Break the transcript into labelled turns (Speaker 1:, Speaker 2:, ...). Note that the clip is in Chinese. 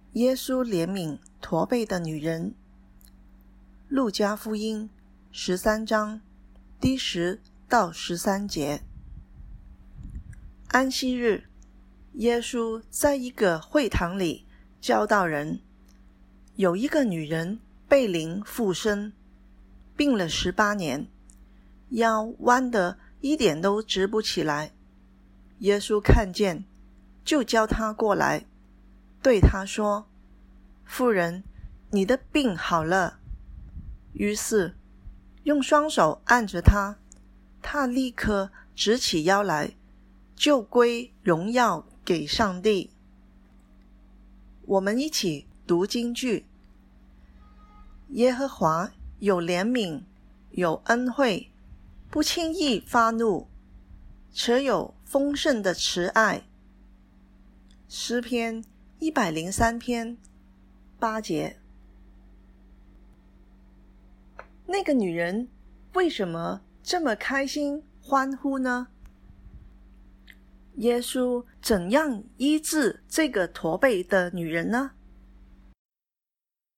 Speaker 1: 耶稣怜悯驼背的女人。路加福音13章第10到13节。安息日，耶稣在一个会堂里教导人，有一个女人被灵附身，病了18年，腰弯得一点都直不起来。耶稣看见，就叫她过来，对她说：妇人，你的病好了。于是用双手按着她，她立刻直起腰来，就归荣耀给上帝。我们一起读经句。耶和华有怜悯，有恩惠，不轻易发怒，且有丰盛的慈爱。诗篇103篇8节。那个女人为什么这么开心欢呼呢？耶稣怎样医治这个驼背的女人呢？